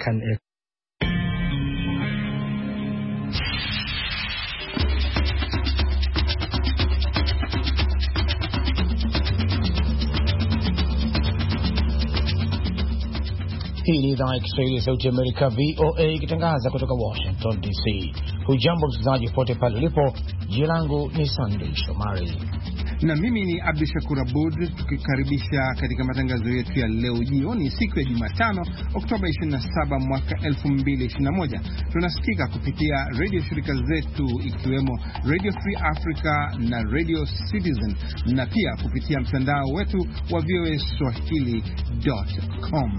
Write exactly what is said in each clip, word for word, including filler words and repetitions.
kan ek Hii ni idhaa ya Kiswahili ya Sauti ya Amerika V O A ikitangaza kutoka Washington D C. Hujambo msikilizaji pote pale ulipo. Jina langu ni Sunday Shomari na mimi ni Abdushakur Abud, tukikaribisha katika matangazo yetu ya leo jioni, siku ya Jumatano Oktoba ishirini na saba mwaka elfu mbili ishirini na moja. Tunasikika kupitia radio shirika zetu ikiwemo Radio Free Africa na Radio Citizen, na pia kupitia mtandao wetu wa v o a swahili dot com.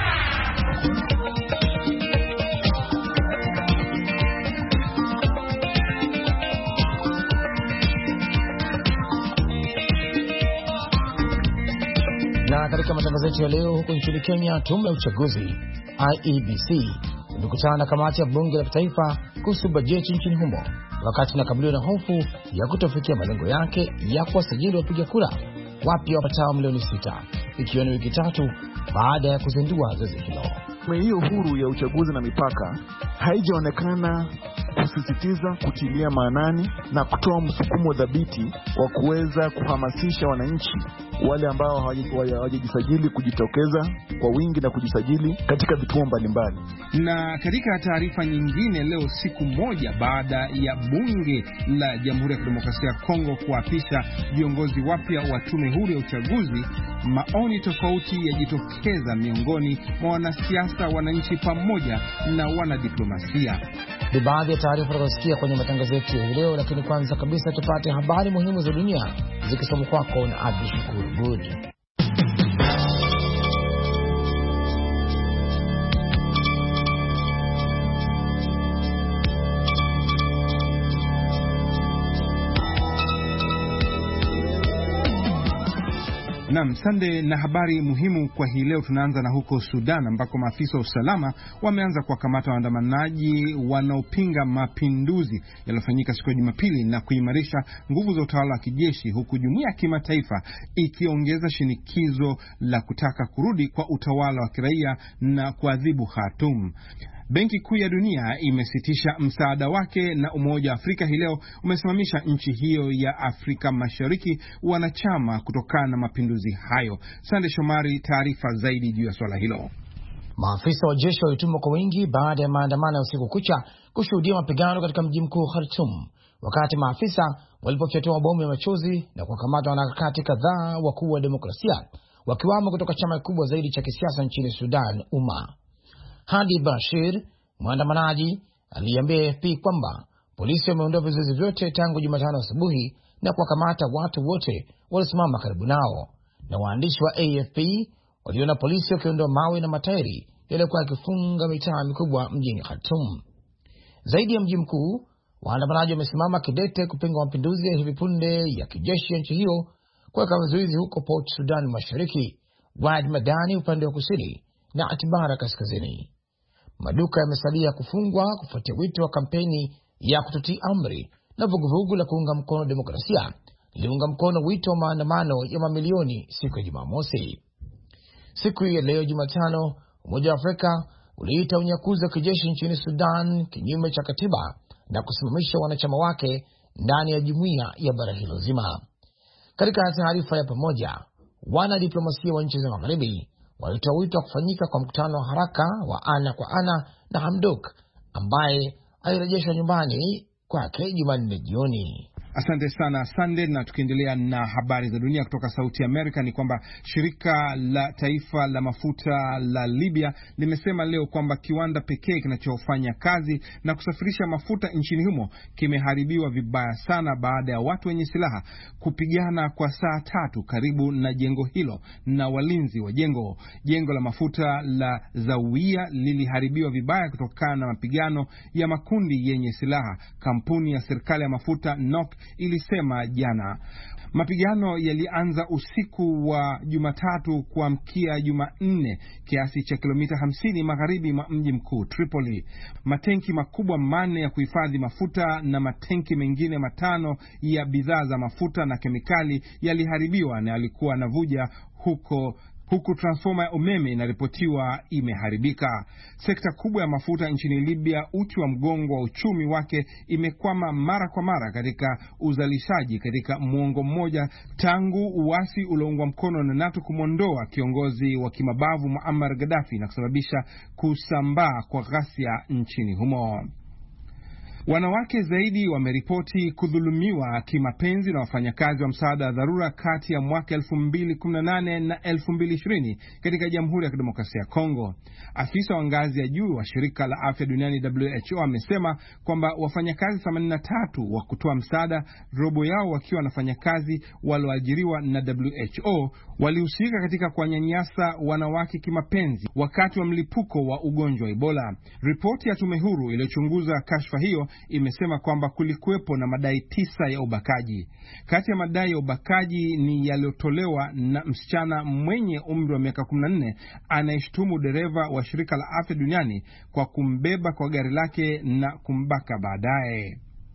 Na katika matangazo yetu ya leo, huko nchini Kenya, tume ya uchaguzi I E B C imekutana na kamati ya bunge la kitaifa kuhusu bajeti nchini humo, wakati inakabiliwa na hofu ya kutofikia malengo yake ya kuwasajili wapiga kura wapya wapatao milioni sita, ikiwa ni wiki tatu baada ya kuzindua zoezi hilo. Hiyo huru ya uchaguzi na mipaka haijaonekana kusisitiza, kutilia maanani na kutoa msukumo dhabiti wa kuweza kuhamasisha wananchi wale ambao hawajajisajili kujitokeza kwa wingi na kujisajili katika vituo mbalimbali. Na katika taarifa nyingine, leo siku moja baada ya bunge la Jamhuri ya Kidemokrasia ya Kongo kuapisha viongozi wapya wa tume huru ya uchaguzi, maoni tofauti yajitokeza miongoni mwa wanasiasa, wananchi pamoja na wanadiplomasia. Ni baadhi ya taarifa tunazosikia kwenye matangazo yetu ya leo, lakini kwanza kabisa tupate habari muhimu za dunia zikisomwa kwako na Abdushakur Abud. Naam, Sunday, na habari muhimu kwa hii leo tunaanza na huko Sudan, ambako maafisa wa usalama wameanza kuwakamata waandamanaji wanaopinga mapinduzi yaliyofanyika siku ya Jumapili na kuimarisha nguvu za utawala wa kijeshi, huku jumuiya ya kimataifa ikiongeza shinikizo la kutaka kurudi kwa utawala wa kiraia na kuadhibu Khartoum. Benki Kuu ya Dunia imesitisha msaada wake na Umoja wa Afrika hii leo umesimamisha nchi hiyo ya Afrika Mashariki wanachama kutokana na mapinduzi hayo. Sande Shomari, taarifa zaidi juu ya swala hilo. Maafisa wa jeshi walitumwa kwa wingi baada ya maandamano ya usiku kucha kushuhudia mapigano katika mji mkuu Khartoum, wakati maafisa walipofyatua mabomu ya machozi na kuwakamata wanaharakati kadhaa wakuu wa demokrasia, wakiwamo kutoka chama kikubwa zaidi cha kisiasa nchini Sudan, Umma. Hadi Bashir, mwandamanaji, aliambia A F P kwamba polisi wameondoa vizuizi vyote tangu Jumatano asubuhi na kuwakamata watu wote waliosimama karibu nao, na waandishi wa A F P waliona polisi wakiondoa mawe na matairi yaliyokuwa yakifunga mitaa mikubwa mjini Khartoum. Zaidi ya mji mkuu, waandamanaji wamesimama kidete kupinga mapinduzi ya hivi punde ya kijeshi ya nchi hiyo, kuweka vizuizi huko Port Sudan Mashariki, Wad Madani upande wa kusini na Atibara kaskazini. Maduka yamesalia kufungwa kufuatia wito wa kampeni ya kutotii amri, na vuguvugu la kuunga mkono demokrasia liliunga mkono wito wa maandamano ya mamilioni siku ya Jumamosi. Siku ya leo Jumatano, Umoja wa Afrika uliita unyakuzi wa kijeshi nchini Sudan kinyume cha katiba na kusimamisha wanachama wake ndani ya jumuiya ya bara hilo zima. Katika taarifa ya pamoja, wana diplomasia wa nchi za magharibi walitoa wito wa kufanyika kwa mkutano wa haraka wa ana kwa ana na Hamdok, ambaye alirejeshwa nyumbani kwake Jumanne jioni. Asante sana Sunday, na tukiendelea na habari za dunia kutoka Sauti ya Amerika ni kwamba shirika la taifa la mafuta la Libya limesema leo kwamba kiwanda pekee kinachofanya kazi na kusafirisha mafuta nchini humo kimeharibiwa vibaya sana baada ya watu wenye silaha kupigana kwa saa tatu karibu na jengo hilo na walinzi wa jengo. Jengo la mafuta la Zawiya liliharibiwa vibaya kutokana na mapigano ya makundi yenye silaha, kampuni ya serikali ya mafuta N O C ilisema jana. Mapigano yalianza usiku wa Jumatatu kuamkia Jumanne, kiasi cha kilomita hamsini magharibi mwa mji mkuu Tripoli. Matenki makubwa manne ya kuhifadhi mafuta na matenki mengine matano ya bidhaa za mafuta na kemikali yaliharibiwa na yalikuwa yanavuja huko huku transforma ya umeme inaripotiwa imeharibika. Sekta kubwa ya mafuta nchini Libya, uti wa mgongo wa uchumi wake, imekwama mara kwa mara katika uzalishaji katika muongo mmoja tangu uasi ulioungwa mkono na NATO kumondoa kiongozi wa kimabavu Muammar Gaddafi na kusababisha kusambaa kwa ghasia nchini humo. Wanawake zaidi wameripoti kudhulumiwa kimapenzi na wafanyakazi wa msaada wa dharura kati ya mwaka elfu mbili kumi na nane na elfu mbili ishirini katika Jamhuri ya Kidemokrasia ya Kongo. Afisa wa ngazi ya juu wa shirika la afya duniani W H O amesema kwamba wafanyakazi themanini na tatu wa kutoa msaada, robo yao wakiwa wafanyakazi walioajiriwa na W H O, walihusika katika kuwanyanyasa wanawake kimapenzi wakati wa mlipuko wa ugonjwa wa Ebola. Ripoti ya tume huru iliyochunguza kashfa hiyo imesema kwamba kulikuwepo na madai tisa ya ubakaji. Kati ya madai ya ubakaji ni yaliyotolewa na msichana mwenye umri wa miaka kumi na nne anayeshtumu dereva wa shirika la afya duniani kwa kumbeba kwa gari lake na kumbaka baadaye.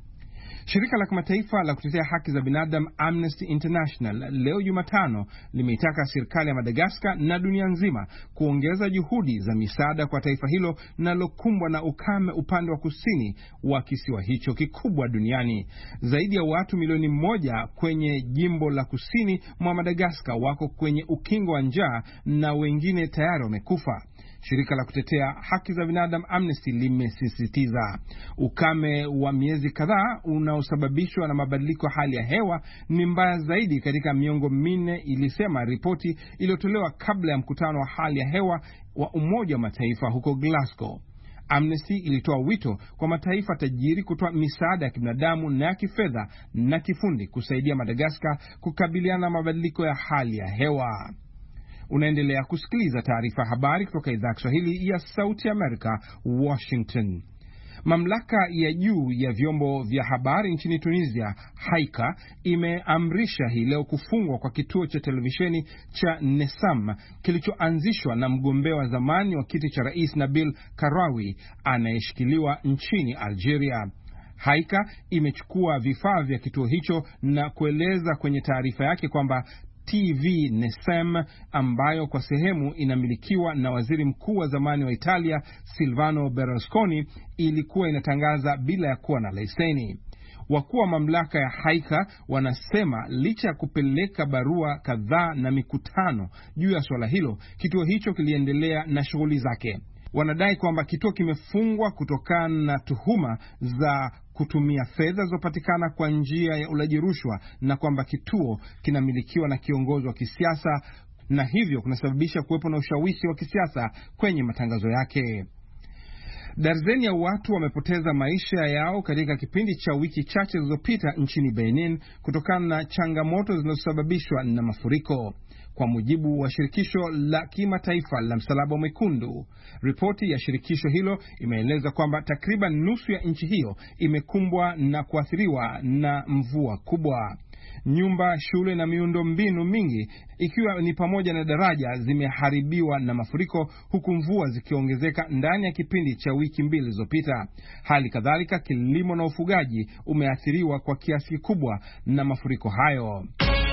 Shirika la kimataifa la kutetea haki za binadamu Amnesty International leo Jumatano limeitaka serikali ya Madagascar na dunia nzima kuongeza juhudi za misaada kwa taifa hilo linalokumbwa na ukame upande wa kusini wa kisiwa hicho kikubwa duniani. Zaidi ya watu milioni moja kwenye jimbo la kusini mwa Madagascar wako kwenye ukingo wa njaa na wengine tayari wamekufa. Shirika la kutetea haki za binadamu Amnesty limesisitiza ukame wa miezi kadhaa unaosababishwa na mabadiliko hali ya hewa ni mbaya zaidi katika miongo minne, ilisema ripoti iliyotolewa kabla ya mkutano wa hali ya hewa wa Umoja wa Mataifa huko Glasgow. Amnesty ilitoa wito kwa mataifa tajiri kutoa misaada ya kibinadamu na ya kifedha na kifundi kusaidia Madagascar kukabiliana na mabadiliko ya hali ya hewa. Unaendelea kusikiliza taarifa habari kutoka idhaa ya Kiswahili ya Sauti Amerika, Washington. Mamlaka ya juu ya vyombo vya habari nchini Tunisia, Haika, imeamrisha hii leo kufungwa kwa kituo cha televisheni cha Nesam kilichoanzishwa na mgombea wa zamani wa kiti cha rais Nabil Karawi anayeshikiliwa nchini Algeria. Haika imechukua vifaa vya kituo hicho na kueleza kwenye taarifa yake kwamba T V Nesam, ambayo kwa sehemu inamilikiwa na waziri mkuu wa zamani wa Italia Silvio Berlusconi, ilikuwa inatangaza bila ya kuwa na leseni. Wakuu wa mamlaka ya Haika wanasema licha ya kupeleka barua kadhaa na mikutano juu ya swala hilo, kituo hicho kiliendelea na shughuli zake. Wanadai kwamba kituo kimefungwa kutokana na tuhuma za kutumia fedha zilizopatikana kwa njia ya ulaji rushwa na kwamba kituo kinamilikiwa na kiongozi wa kisiasa na hivyo kunasababisha kuwepo na ushawishi wa kisiasa kwenye matangazo yake. Darzeni ya watu wamepoteza maisha yao katika kipindi cha wiki chache zilizopita nchini Benin kutokana na changamoto zinazosababishwa na mafuriko, kwa mujibu wa shirikisho la kimataifa la Msalaba Mwekundu. Ripoti ya shirikisho hilo imeeleza kwamba takriban nusu ya nchi hiyo imekumbwa na kuathiriwa na mvua kubwa. Nyumba, shule na miundo mbinu mingi ikiwa ni pamoja na daraja zimeharibiwa na mafuriko, huku mvua zikiongezeka ndani ya kipindi cha wiki mbili zilizopita. Hali kadhalika kilimo na ufugaji umeathiriwa kwa kiasi kikubwa na mafuriko hayo.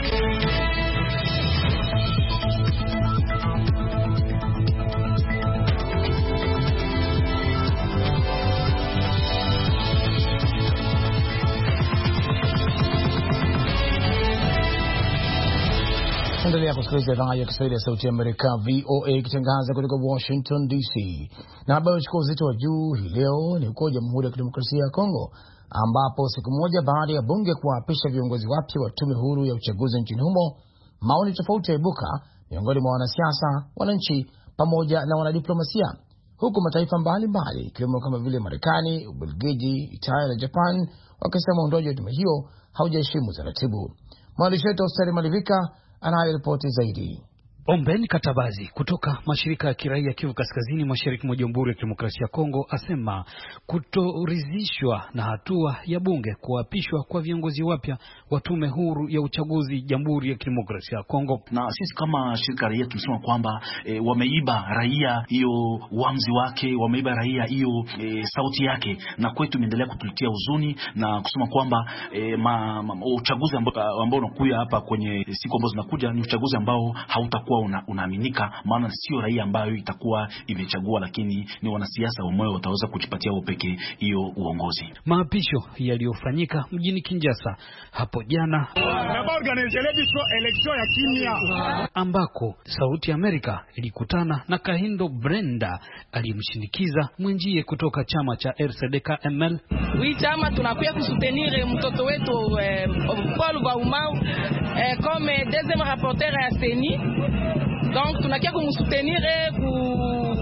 Endelea kusikiliza idhaa ya Kiswahili ya Sauti ya Amerika, V O A, ikitangaza kutoka Washington D C. Na habari uchukua uzito wa juu hii leo ni huko Jamhuri ya Kidemokrasia ya Kongo, ambapo siku moja baada ya bunge kuwaapisha viongozi wapya wa tume huru ya uchaguzi nchini humo, maoni tofauti yaibuka miongoni mwa wanasiasa, wananchi pamoja na wanadiplomasia, huku mataifa mbalimbali ikiwemo kama vile Marekani, Ubelgiji, Italia na Japan wakisema uondoaji wa tume hiyo haujaheshimu taratibu. Mwandishi wetu Osteri Malivika anayo ripoti zaidi. Ombeni Katabazi kutoka mashirika ya kiraia Kivu Kaskazini mashariki mwa Jamhuri ya Kidemokrasia ya Kongo asema kutoridhishwa na hatua ya bunge kuapishwa kwa viongozi wapya wa tume huru ya uchaguzi Jamhuri ya Kidemokrasia ya Kongo. Na sisi kama shirika raia tunasema kwamba e, wameiba raia hiyo uamuzi wake, wameiba raia hiyo e, sauti yake, na kwetu imeendelea kutulitia huzuni na kusema kwamba e, ma, ma, uchaguzi ambao ambao unakuja hapa kwenye siku ambazo zinakuja ni uchaguzi ambao hautakuwa utakuwa una, unaaminika, maana sio raia ambayo itakuwa imechagua, lakini ni wanasiasa wao wataweza kujipatia wao pekee hiyo uongozi. Maapisho yaliyofanyika mjini Kinshasa hapo jana election ya kimya, ambako Sauti ya Amerika ilikutana na Kahindo Brenda aliyemshinikiza mwenjie kutoka chama cha R C D K M L. Oui, chama tunakuja kusutenir mtoto wetu eh, Paul Baumau eh, comme deuxième rapporteur ya C E N I. Donc tunakia kumsutenir ku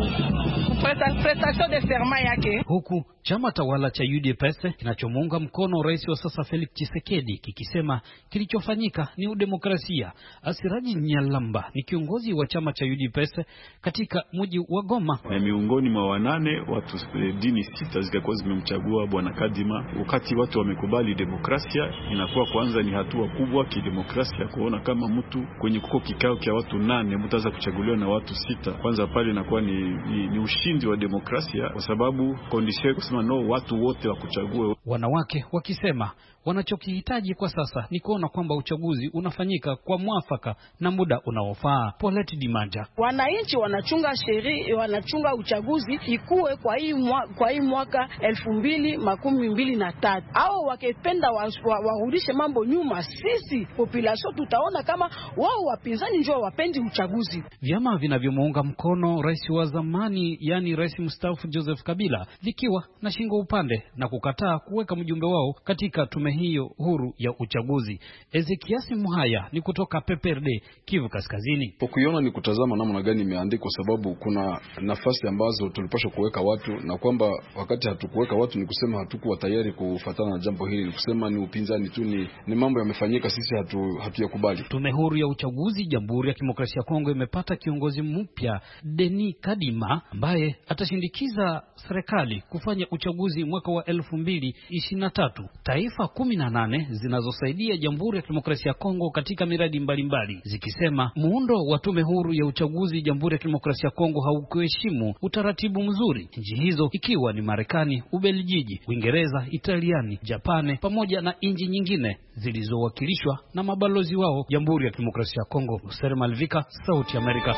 prestation de serment yake. Huku chama tawala cha U D P S kinachomuunga mkono rais wa sasa Felix Tshisekedi kikisema kilichofanyika ni udemokrasia. Asiraji Nyalamba ni kiongozi wa chama cha U D P S katika mji wa Goma. Na miongoni mwa wanane watu dini sita zikakuwa zimemchagua bwana Kadima. Wakati watu wamekubali demokrasia, inakuwa kwanza ni hatua kubwa kidemokrasia kuona kama mtu kwenye kuko kikao kia watu nane mtaanza kuchaguliwa na watu sita. Kwanza pale inakuwa ni, ni, ni ushindi wa demokrasia, kwa sababu condition kusema no watu wote wa kuchagua. Wanawake wakisema wanachokihitaji kwa sasa ni kuona kwamba uchaguzi unafanyika kwa mwafaka na muda unaofaa. Paulette Dimanja: wananchi wanachunga sheria, wanachunga uchaguzi ikuwe kwa hii mwa, kwa hii mwaka elfu mbili makumi mbili na tatu. Au wakipenda warudishe wa, wa mambo nyuma, sisi population tutaona kama wao wapinzani njoo wapendi uchaguzi. Vyama vinavyomuunga mkono rais wa zamani, yani rais mstaafu Joseph Kabila, vikiwa na shingo upande na kukataa kuweka mjumbe wao katika tume hiyo huru ya uchaguzi. Ezekiasi Muhaya ni kutoka P P R D Kivu Kaskazini. Kuiona ni kutazama namna gani imeandikwa, sababu kuna nafasi ambazo tulipaswa kuweka watu, na kwamba wakati hatukuweka watu ni kusema hatukuwa tayari kufuatana na jambo hili, ni kusema ni upinzani tu, ni, ni mambo yamefanyika, sisi hatu hatuyakubali. Tume huru ya uchaguzi Jamhuri ya Kidemokrasia ya Kongo imepata kiongozi mpya, Denis Kadima, ambaye atashindikiza serikali kufanya uchaguzi mwaka wa elfu mbili ishirini na tatu. Taifa kumi na nane zinazosaidia Jamhuri ya Kidemokrasia ya Kongo katika miradi mbalimbali mbali, zikisema muundo wa tume huru ya uchaguzi Jamhuri ya Kidemokrasia ya Kongo haukuheshimu utaratibu mzuri. Nchi hizo ikiwa ni Marekani, Ubelgiji, Uingereza, Italiani, Japani pamoja na nchi nyingine zilizowakilishwa na mabalozi wao Jamhuri ya Kidemokrasia ya Kongo. Usere Malvika, Sauti ya Amerika.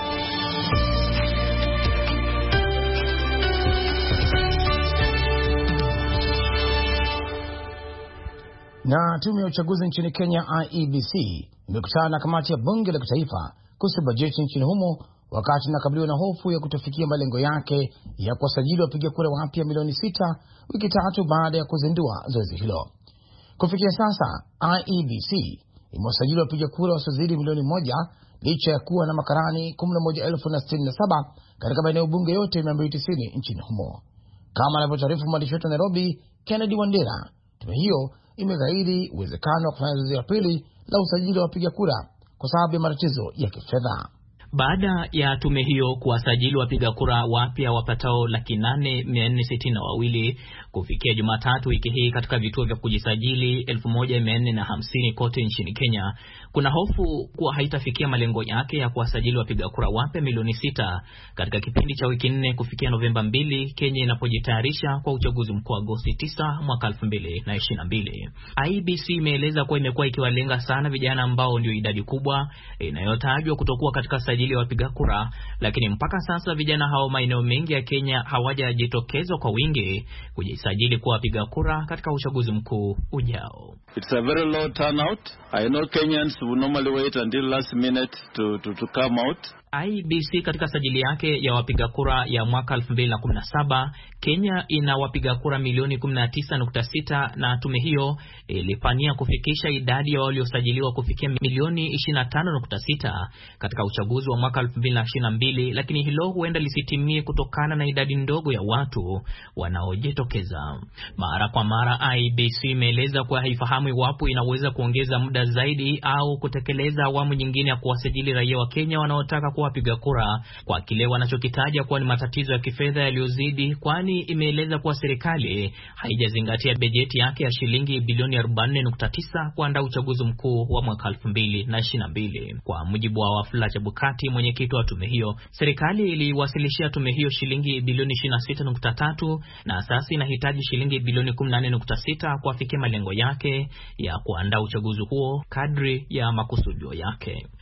Na tume ya uchaguzi nchini Kenya I E B C imekutana na kamati ya bunge la kitaifa kuhusu bajeti nchini humo, wakati inakabiliwa na hofu ya kutofikia malengo yake ya kuwasajili wapiga kura wapya milioni sita wiki tatu baada ya kuzindua zoezi hilo. Kufikia sasa I E B C imewasajili wapiga kura wasiozidi milioni moja licha ya kuwa na makarani kumi na moja elfu na sitini na saba katika maeneo bunge yote mia mbili tisini nchini humo. Kama anavyotaarifu mwandishi wetu Nairobi Kennedy Wandera, tume hiyo imeghairi uwezekano wa kufanya zoezi la pili la usajili wa wapiga kura kwa sababu ya matatizo ya kifedha. Baada ya tume hiyo kuwasajili wapiga kura wapya wapatao laki nane mia nne sitini na wawili kufikia Jumatatu wiki hii katika vituo vya kujisajili elfu moja mia nne na hamsini kote nchini Kenya, kuna hofu kuwa haitafikia malengo yake ya kuwasajili wapiga kura wapya milioni sita katika kipindi cha wiki nne kufikia Novemba mbili, Kenya inapojitayarisha kwa uchaguzi mkuu Agosti tisa mwaka elfu mbili na ishirini na mbili. I E B C imeeleza kuwa imekuwa ikiwalenga sana vijana ambao ndio idadi kubwa inayotajwa kutokuwa katika sajili ya wapiga kura, lakini mpaka sasa vijana hao maeneo mengi ya Kenya hawajajitokeza kwa wingi kujisajili kuwa wapiga kura katika uchaguzi mkuu ujao. It's a very low turnout. I know Kenyans will normally wait until last minute to to, to come out. I E B C katika sajili yake ya wapiga kura ya mwaka elfu mbili na kumi na saba, Kenya ina wapiga kura milioni kumi na tisa nukta sita na tume hiyo ilipania kufikisha idadi ya waliosajiliwa kufikia milioni ishirini na tano nukta sita katika uchaguzi wa mwaka elfu mbili na ishirini na mbili, lakini hilo huenda lisitimie kutokana na idadi ndogo ya watu wanaojitokeza. Mara kwa mara I E B C imeeleza kuwa haifahamu iwapo inaweza kuongeza muda zaidi au kutekeleza awamu nyingine ya kuwasajili raia wa Kenya wanaotaka wapiga kura kwa kile wanachokitaja kuwa ni matatizo ya kifedha yaliyozidi, kwani imeeleza kuwa serikali haijazingatia bajeti yake ya shilingi bilioni arobaini nukta tisa kuandaa uchaguzi mkuu wa mwaka elfu mbili na ishirini na mbili. Kwa mujibu wa Wafula Chebukati, mwenyekiti wa tume hiyo, serikali iliwasilishia tume hiyo shilingi bilioni ishirini na sita nukta tatu na sasa inahitaji shilingi bilioni kumi na nne nukta sita kuafikia malengo yake ya kuandaa uchaguzi huo kadri ya makusudio yake.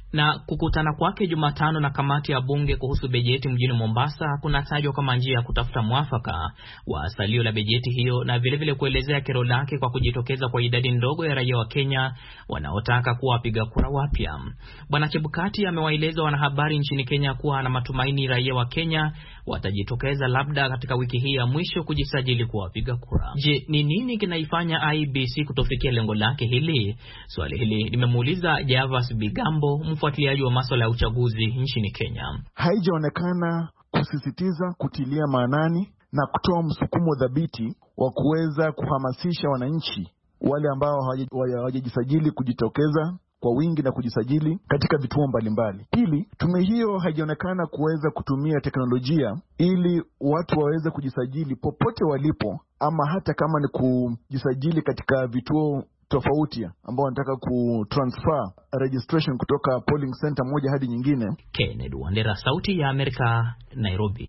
Na kukutana kwake Jumatano na kamati ya bunge kuhusu bajeti mjini Mombasa kunatajwa kama njia ya kutafuta mwafaka wa salio la bajeti hiyo, na vile vile kuelezea kero lake kwa kujitokeza kwa idadi ndogo ya raia wa Kenya wanaotaka kuwa wapiga kura wapya. Bwana Chebukati amewaeleza wanahabari nchini Kenya kuwa ana matumaini raia wa Kenya watajitokeza labda katika wiki hii ya mwisho kujisajili kuwa wapiga kura. Je, ni nini kinaifanya I E B C kutofikia lengo lake hili? Swali hili limemuuliza Javas Bigambo, mfuatiliaji wa masuala ya uchaguzi nchini Kenya. Haijaonekana kusisitiza, kutilia maanani na kutoa msukumo dhabiti wa kuweza kuhamasisha wananchi wale ambao hawajajisajili kujitokeza kwa wingi na kujisajili katika vituo mbalimbali. Pili, tume hiyo haijaonekana kuweza kutumia teknolojia ili watu waweze kujisajili popote walipo, ama hata kama ni kujisajili katika vituo tofauti ambao wanataka kutransfer registration kutoka polling center moja hadi nyingine. Kennedy Wandera, Sauti ya Amerika, Nairobi.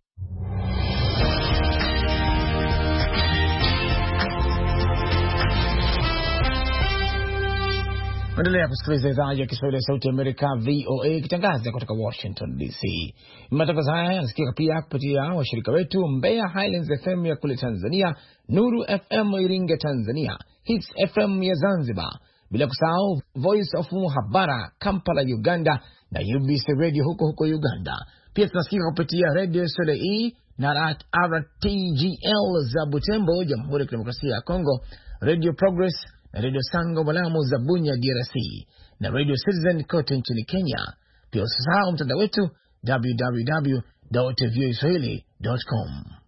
Endelea kusikiliza idhaa ya Kiswahili ya Sauti ya Amerika V O A ikitangaza kutoka Washington D C. Matangazo haya yanasikika pia kupitia washirika wetu Mbeya Highlands F M ya kule Tanzania, Nuru F M Iringa Tanzania, Hits F M ya Zanzibar, bila kusahau Voice of Muhabara Kampala Uganda na U B C Radio huko huko Uganda. Pia tunasikika kupitia Radio Soleil na R T G L za Butembo, Jamhuri ya Kidemokrasia ya Kongo, Radio Progress na Radio Sango Malamu za Bunya D R C, na Radio Citizen kote nchini Kenya. Pia usisahau mtandao wetu w w w dot v o a swahili dot com.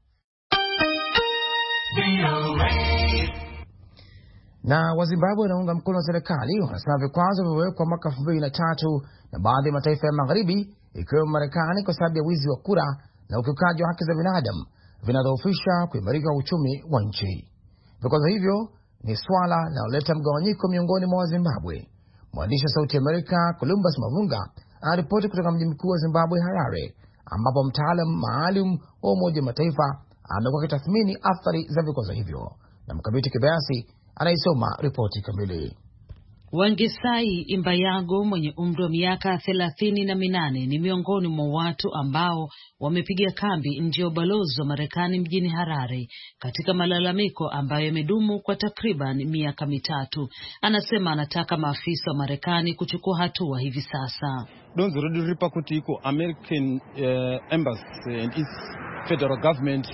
Na Wazimbabwe wanaunga mkono wa serikali wanasema vikwazo vilivyowekwa mwaka elfu mbili na tatu na baadhi ya mataifa ya magharibi ikiwemo Marekani kwa sababu ya wizi wa kura na ukiukaji wa haki za binadamu vinadhoofisha kuimarika uchumi wa nchi. Vikwazo hivyo ni swala linaloleta mgawanyiko miongoni mwa Zimbabwe. Mwandishi wa Sauti ya Amerika Columbus Mavunga anaripoti kutoka mji mkuu wa Zimbabwe, Harare, ambapo mtaalamu maalum wa Umoja wa Mataifa amekuwa akitathmini athari za vikwazo hivyo. Na Mkabiti Kibayasi anaisoma ripoti kamili. Wangesai Imbayago mwenye umri wa miaka thelathini na minane ni miongoni mwa watu ambao wamepiga kambi nje ya ubalozi wa Marekani mjini Harare katika malalamiko ambayo yamedumu kwa takriban miaka mitatu. Anasema anataka maafisa wa Marekani kuchukua hatua hivi sasa. Don't really repercute iko American uh, embassy and its federal government.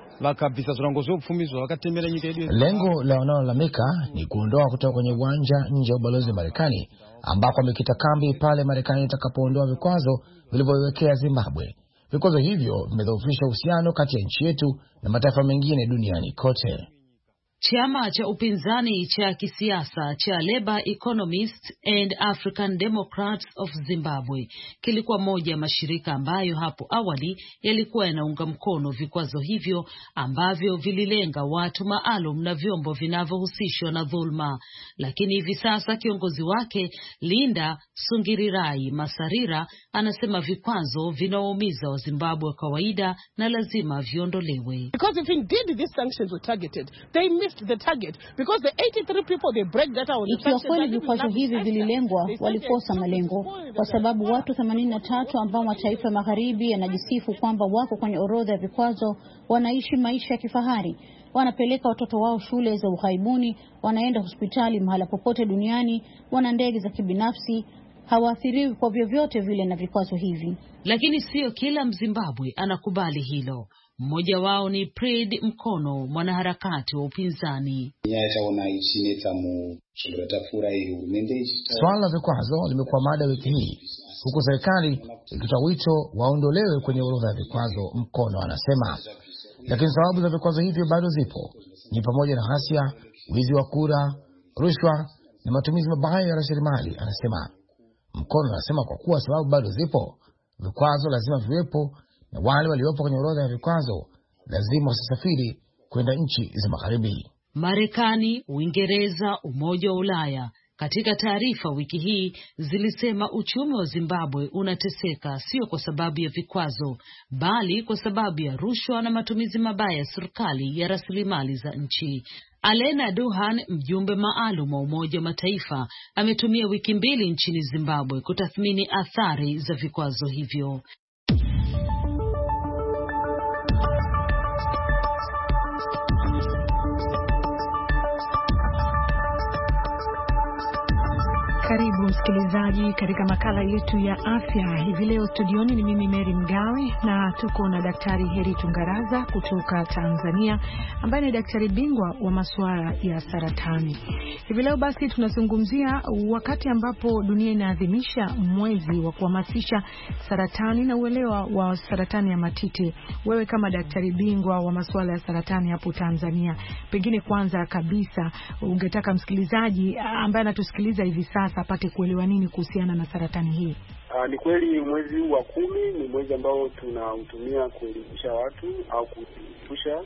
Lengo la wanaolalamika ni kuondoa kutoka kwenye uwanja nje ya ubalozi wa Marekani ambako amekita kambi pale Marekani itakapoondoa vikwazo vilivyowekea Zimbabwe. Vikwazo hivyo vimedhoofisha uhusiano kati ya nchi yetu na mataifa mengine duniani kote. Chama cha upinzani cha kisiasa cha Labour Economists and African Democrats of Zimbabwe kilikuwa moja ya mashirika ambayo hapo awali yalikuwa yanaunga mkono vikwazo hivyo ambavyo vililenga watu maalum na vyombo vinavyohusishwa na dhulma. Lakini hivi sasa kiongozi wake Linda Sungirirai Masarira anasema vikwazo vinaumiza wa Zimbabwe wa kawaida na lazima viondolewe. Because if indeed these sanctions were targeted, they missed the target because the eighty-three people they break that out. Ikiwa kweli vikwazo hivi vililengwa, walikosa malengo, kwa sababu watu themanini na tatu ambao mataifa magharibi yanajisifu kwamba wako kwenye orodha ya vikwazo wanaishi maisha ya kifahari, wanapeleka watoto wao shule za ughaibuni, wanaenda hospitali mahala popote duniani, wana ndege za kibinafsi, hawaathiriwi kwa vyovyote vile na vikwazo hivi. Lakini sio kila Mzimbabwe anakubali hilo. Mmoja wao ni Pred Mkono, mwanaharakati wa upinzani. Swala la vikwazo limekuwa mada wiki hii, huku serikali ikitoa wito waondolewe kwenye orodha ya vikwazo, Mkono anasema. Lakini sababu za vikwazo hivyo bado zipo, ni pamoja na ghasia, wizi wa kura, rushwa na matumizi mabaya ya rasilimali, anasema. Mkono anasema kwa kuwa sababu bado zipo, vikwazo lazima viwepo, na wale waliopo kwenye orodha ya vikwazo lazima wasisafiri kwenda nchi za magharibi. Marekani, Uingereza, Umoja wa Ulaya katika taarifa wiki hii zilisema uchumi wa Zimbabwe unateseka sio kwa sababu ya vikwazo, bali kwa sababu ya rushwa na matumizi mabaya ya serikali ya rasilimali za nchi. Alena Duhan, mjumbe maalum wa Umoja wa Mataifa, ametumia wiki mbili nchini Zimbabwe kutathmini athari za vikwazo hivyo. Karibu msikilizaji katika makala yetu ya afya. Hivi leo studioni ni mimi Mary Mgawe na tuko na Daktari Heri Tungaraza kutoka Tanzania ambaye ni daktari bingwa wa masuala ya saratani. Hivi leo basi tunazungumzia wakati ambapo dunia inaadhimisha mwezi wa kuhamasisha saratani na uelewa wa saratani ya matiti. Wewe kama daktari bingwa wa masuala ya saratani hapo Tanzania, pengine kwanza kabisa ungetaka msikilizaji ambaye anatusikiliza hivi sasa apate kuelewa nini kuhusiana na saratani hii? Uh, ni kweli mwezi huu wa kumi ni mwezi ambao tunautumia kuelimisha watu au kuepusha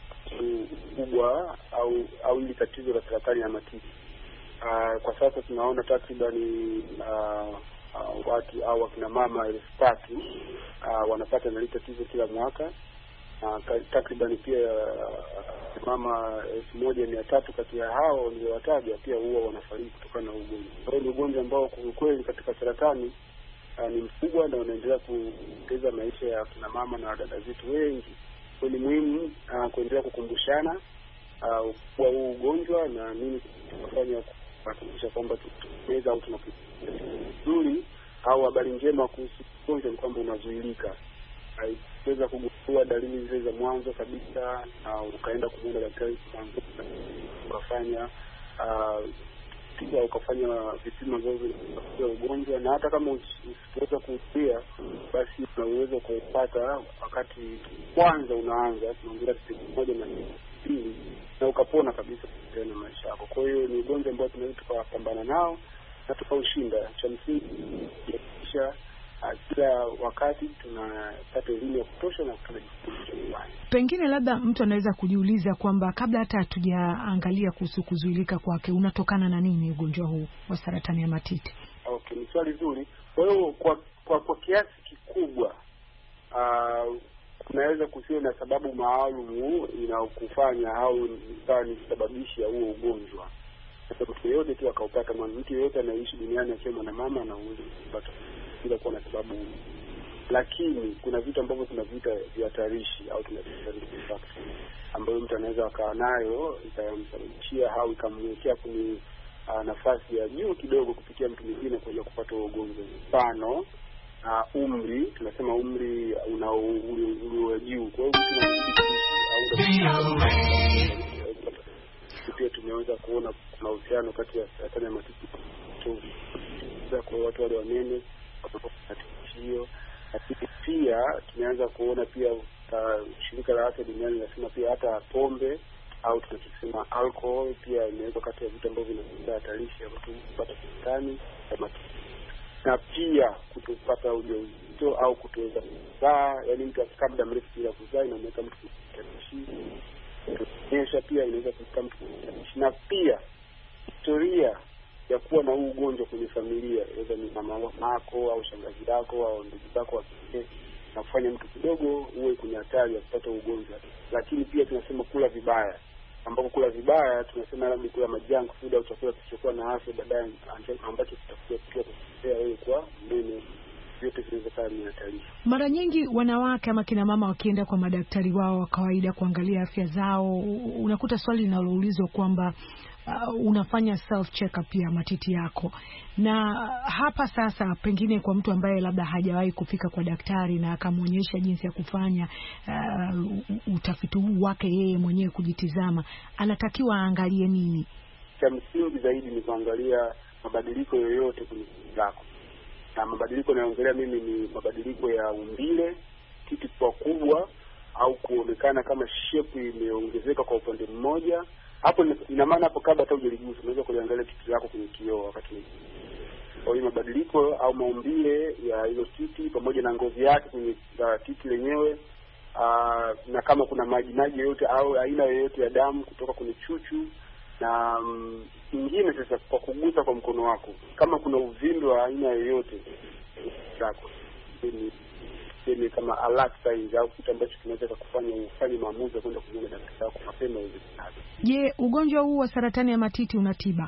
kubwa au au ili tatizo la saratani ya matiti. Uh, kwa sasa tunaona takriban uh, uh, watu au wakina mama elfu tatu uh, wanapata na tatizo kila mwaka. Uh, takriban pia uh, mama elfu moja mia tatu kati ya hao niliowataja pia huwa wanafariki kutokana na ugonjwa. Kwa hiyo ni ugonjwa ambao kwa kweli katika saratani uh, ni mkubwa na unaendelea kuongeza maisha ya kina mama na dada zetu wengi. Kwa hiyo ni muhimu uh, kuendelea kukumbushana uh, kwa huu ugonjwa na nini tunafanya kuhakikisha kwamba tunaweza au tunapata nzuri au habari njema kuhusu ugonjwa ni kwamba unazuilika. Haikuweza kugundua dalili zile za mwanzo kabisa na ukaenda kumwona daktari mwanzo ukafanya uh, pia ukafanya vipimo zote vya ugonjwa, na hata kama usipoweza kuzuia basi unaweza kupata wakati kwanza unaanza tunaongelea siku moja na pili na ukapona kabisa tena maisha yako. Kwa hiyo ni ugonjwa ambao tunaweza tukapambana nao na tukaushinda. Cha msingi kisha kila wakati tunapata elimu ya kutosha na tunajifunza. Pengine labda mtu anaweza kujiuliza kwamba kabla hata hatujaangalia kuhusu kuzuilika kwake unatokana na nini ugonjwa huu wa saratani ya matiti? Okay, ni swali zuri. Kwa hiyo kwa, kwa kwa kiasi kikubwa uh, kunaweza kusiwe na sababu maalum inayokufanya au ni sababishi ya huo ugonjwa. Sasa mtu yeyote tu akaupata, mtu yeyote anaishi duniani akiwa mwanamama na uwezo kupata bila kuwa na sababu. Lakini kuna vitu ambavyo tunaviita vihatarishi au tunaviita risk factor ambayo mtu anaweza akawa nayo ikamsababishia au ikamwekea kwenye uh, nafasi ya juu kidogo kupitia mtu mwingine kuja kupata ugonjwa. Mfano uh, umri, tunasema umri una ule juu. Kwa hiyo pia tumeweza kuona kuna uhusiano kati ya saratani ya matiti kwa watu wale wanene hiyo. Lakini pia tumeanza kuona pia uh, shirika la afya duniani linasema pia hata pombe au tunasema alcohol pia inaweza kati ya vitu ambavyo vinaweza hatarishi watu kupata saratani ya matiti. Na pia kutopata ujauzito au kutoweza kuzaa, yani mtu akikaa muda mrefu bila kuzaa inamweka mtu hatarishi. Kunyesha pia inaweza kumfanya mtu hatarishi. Na pia historia ya kuwa na huu ugonjwa kwenye familia, aidha ni mama wako au shangazi yako au ndugu zako wa kike, na kufanya mtu kidogo uwe kwenye hatari ya kupata ugonjwa. Lakini pia tunasema kula vibaya, ambapo kula vibaya tunasema labda kula majunk food au chakula kisichokuwa na afya baadaye ambacho kitakuwa pia kusaidia wewe kwa mbele yote zinaweza ni hatari. Mara nyingi wanawake ama kina mama wakienda kwa madaktari wao wa kawaida kuangalia afya zao, unakuta swali linaloulizwa kwamba Uh, unafanya self check up ya matiti yako. Na hapa sasa pengine kwa mtu ambaye labda hajawahi kufika kwa daktari na akamuonyesha jinsi ya kufanya uh, utafiti huu wake yeye mwenyewe kujitizama, anatakiwa aangalie nini? Cha msingi zaidi ni kuangalia mabadiliko yoyote kwenye mwili wako. Na mabadiliko naongelea mimi ni mabadiliko ya umbile, titi kwa kubwa au kuonekana kama shape imeongezeka kwa upande mmoja. Hapo ina maana hapo kabla hata hujaligusa unaweza kuangalia titi lako kwenye kioo wakati mwingine. Kwa hiyo mabadiliko au maumbile ya hilo titi pamoja na ngozi yake kwenye titi lenyewe, aa, na kama kuna maji maji yote au aina yoyote ya damu kutoka kwenye chuchu, na nyingine mm, sasa kwa kugusa kwa mkono wako kama kuna uvimbe wa aina yoyote zako, ni ni kama alert signs au kitu ambacho kinaweza kukufanya ufanye maamuzi kwenda kuona daktari wako mapema iwezekanavyo. Je, ugonjwa huu wa saratani ya matiti una tiba?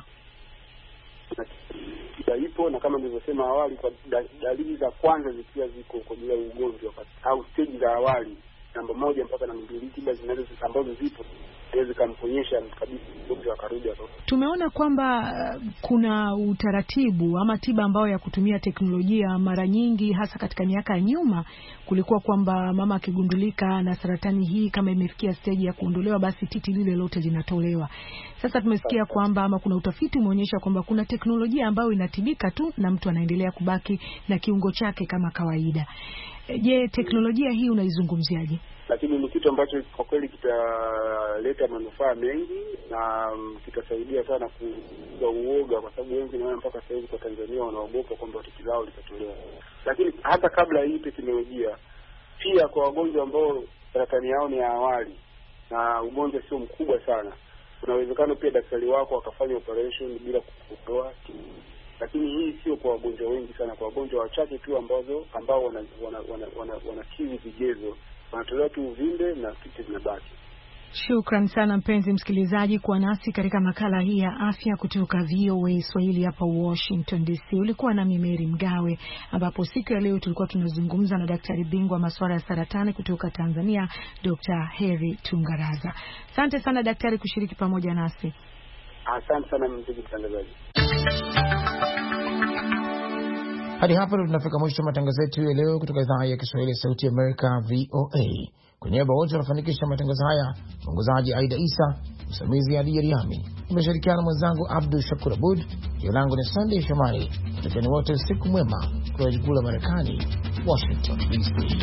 Tiba ipo, na kama nilivyosema awali, kwa dalili za kwanza zikiwa ziko kwa ajili ya ugonjwa au stage za awali namba moja mpaka namba mbili, tiba zinazo ambazo zipo inaweza kumponyesha kabisa ugonjwa akarudi hapo. Tumeona kwamba kuna utaratibu ama tiba ambayo ya kutumia teknolojia. Mara nyingi hasa katika miaka ya nyuma kulikuwa kwamba mama akigundulika na saratani hii, kama imefikia stage ya kuondolewa, basi titi lile lote linatolewa. Sasa tumesikia kwamba ama kuna utafiti umeonyesha kwamba kuna teknolojia ambayo inatibika tu na mtu anaendelea kubaki na kiungo chake kama kawaida. Je, teknolojia hii unaizungumziaje? Lakini ni kitu ambacho kwa kweli kitaleta manufaa mengi na kitasaidia sana kuua uoga, kwa sababu wengi naona mpaka sasa hivi kwa Tanzania wanaogopa kwamba titi lao litatolewa. Lakini hata kabla hii teknolojia, pia kwa wagonjwa ambao saratani yao ni ya awali na ugonjwa sio mkubwa sana, kuna uwezekano pia daktari wako akafanya operation bila kutoa. Lakini hii sio kwa wagonjwa wengi sana, kwa wagonjwa wachache tu ambao ambao wana wana wana, wana, wana kizi vigezo, wanatolewa tu uvimbe na titi zinabaki. Shukran sana mpenzi msikilizaji kwa nasi katika makala hii ya afya kutoka V O A Swahili hapa Washington D C. Ulikuwa na Mary Mgawe, ambapo siku ya leo tulikuwa tunazungumza na daktari bingwa masuala ya saratani kutoka Tanzania, Doctor Heri Tungaraza. Asante sana daktari kushiriki pamoja nasi. Asante sana mpenzi mtangazaji. Hadi hapa ndo tunafika mwisho wa matangazo yetu ya leo kutoka idhaa ya Kiswahili ya Sauti ya Amerika V O A. Kwa niaba wote wanafanikisha matangazo haya, mwongozaji Aida Isa, msimamizi Ali Riami, nimeshirikiana mwenzangu Abdul Shakur Abud. Jina langu ni Sunday Shomari. Tukeni wote usiku mwema kutoka jiji la Marekani, Washington D C.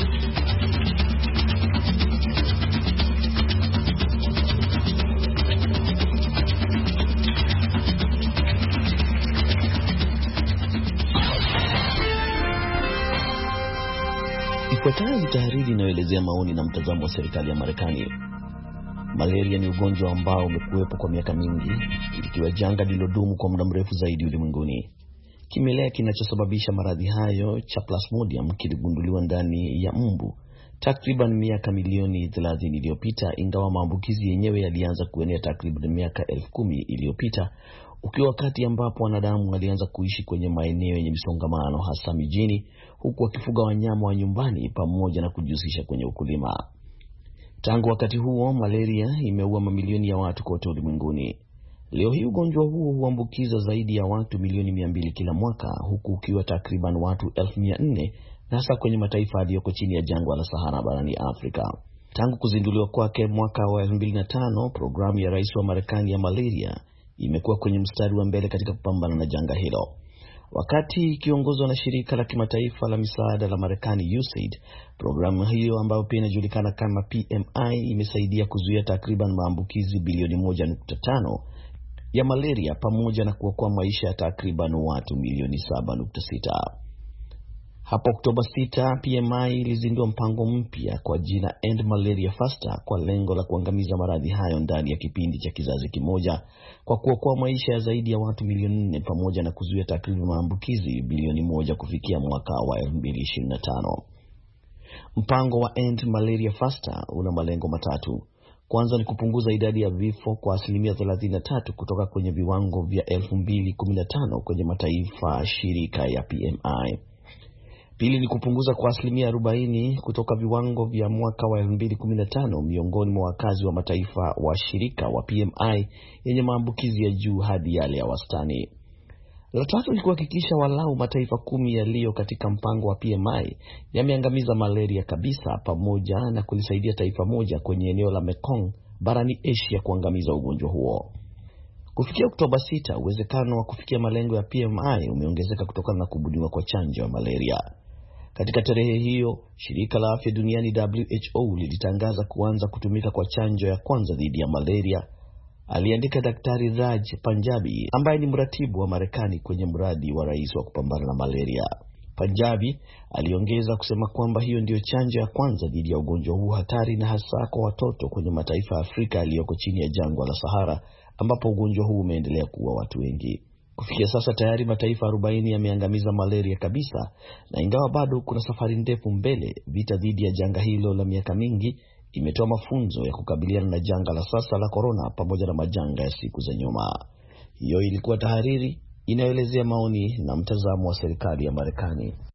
Ifuatayo ni tahariri inayoelezea maoni na mtazamo wa serikali ya Marekani. Malaria ni ugonjwa ambao umekuwepo kwa miaka mingi, ikiwa janga lilodumu kwa muda mrefu zaidi ulimwenguni. Kimelea kinachosababisha maradhi hayo cha Plasmodium kiligunduliwa ndani ya mbu takriban miaka milioni thelathini iliyopita, ingawa maambukizi yenyewe yalianza kuenea takriban miaka elfu kumi iliyopita, ukiwa wakati ambapo wanadamu walianza kuishi kwenye maeneo yenye msongamano hasa mijini, huku wakifuga wanyama wa nyumbani pamoja na kujihusisha kwenye ukulima. Tangu wakati huo, malaria imeua mamilioni ya watu kote ulimwenguni. Leo hii ugonjwa huu huambukiza zaidi ya watu milioni mia mbili kila mwaka, huku ukiwa takriban watu elfu mia nne hasa kwenye mataifa yaliyoko chini ya jangwa la Sahara barani Afrika. Tangu kuzinduliwa kwake mwaka wa elfu mbili na tano, programu ya rais wa Marekani ya malaria imekuwa kwenye mstari wa mbele katika kupambana na janga hilo. Wakati ikiongozwa na shirika la kimataifa la misaada la Marekani U S A I D, programu hiyo ambayo pia inajulikana kama P M I imesaidia kuzuia takriban maambukizi bilioni moja nukta tano ya malaria pamoja na kuokoa maisha ya takriban watu milioni saba nukta sita. Hapo Oktoba sita, P M I ilizindua mpango mpya kwa jina End Malaria Faster kwa lengo la kuangamiza maradhi hayo ndani ya kipindi cha kizazi kimoja, kwa kuokoa maisha ya zaidi ya watu milioni nne pamoja na kuzuia takriban maambukizi bilioni moja kufikia mwaka wa elfu mbili ishirini na tano. Mpango wa End Malaria Faster una malengo matatu. Kwanza ni kupunguza idadi ya vifo kwa asilimia thelathini na tatu kutoka kwenye viwango vya elfu mbili kumi na tano kwenye mataifa shirika ya P M I. Pili ni kupunguza kwa asilimia arobaini kutoka viwango vya mwaka wa elfu mbili kumi na tano miongoni mwa wakazi wa mataifa wa shirika wa P M I yenye maambukizi ya juu hadi yale ya wastani. La tatu ni kuhakikisha walau mataifa kumi yaliyo katika mpango wa P M I yameangamiza malaria kabisa, pamoja na kulisaidia taifa moja kwenye eneo la Mekong barani Asia kuangamiza ugonjwa huo. Kufikia Oktoba sita, uwezekano wa kufikia malengo ya P M I umeongezeka kutokana na kubuniwa kwa chanjo ya malaria. Katika tarehe hiyo, shirika la afya duniani W H O lilitangaza kuanza kutumika kwa chanjo ya kwanza dhidi ya malaria, aliandika Daktari Raj Panjabi ambaye ni mratibu wa Marekani kwenye mradi wa rais wa kupambana na malaria. Panjabi aliongeza kusema kwamba hiyo ndio chanjo ya kwanza dhidi ya ugonjwa huu hatari, na hasa kwa watoto kwenye mataifa ya Afrika yaliyoko chini ya jangwa la Sahara ambapo ugonjwa huu umeendelea kuua watu wengi. Kufikia sasa tayari mataifa arobaini yameangamiza malaria kabisa, na ingawa bado kuna safari ndefu mbele, vita dhidi ya janga hilo la miaka mingi imetoa mafunzo ya kukabiliana na janga la sasa la korona pamoja na majanga ya siku za nyuma. Hiyo ilikuwa tahariri inayoelezea maoni na mtazamo wa serikali ya Marekani.